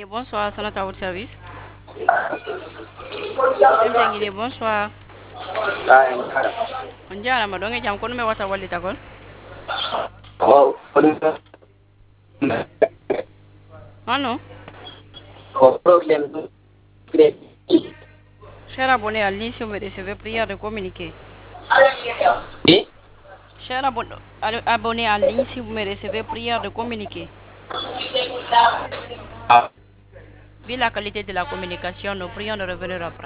bonsoir, c'est notre service. Bonsoir. On dirait que tu as un wata wali takol. Allô? Cher abonné à ligne, si vous me recevez, prière de communiquer. Cher abonné à ligne, si vous me recevez, prière de communiquer. Vu la qualité de la communication, nous prions de revenir après.